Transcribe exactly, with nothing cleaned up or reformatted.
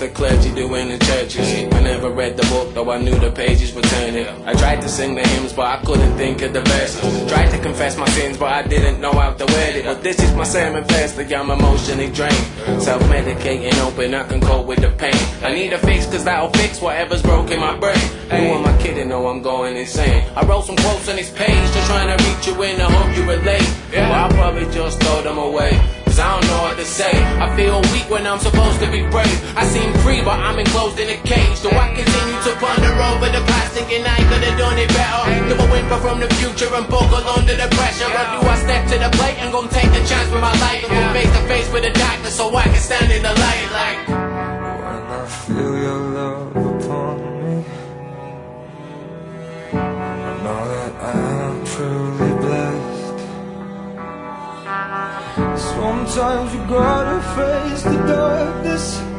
the clergy do in the churches. I never read the book, though I knew the pages were turning. I tried to sing the hymns, but I couldn't think of the verses. Tried to confess my sins, but I didn't know how to word it. But this is my sermon firstly, I'm emotionally drained. Self-medicating, hoping I can cope with the pain. I need a fix, cause that'll fix whatever's broken my brain. Who am I kidding? No, I'm going insane. I wrote some quotes on this page, just trying to reach you in the hope you relate. But I'll probably just throw them away, cause I don't know what to say. I feel weak when I'm supposed to be brave. I seem free, but I'm enclosed in a cage. So I continue to ponder over the past, thinking I could've done it better. Do I whimper from the future and buckle under the pressure? Or do I step to the plate and go take the chance with my life and go face to face with the darkness so I can stand in the light? Like, when I feel your love upon me, I know that I am truly blessed. Sometimes you gotta face the darkness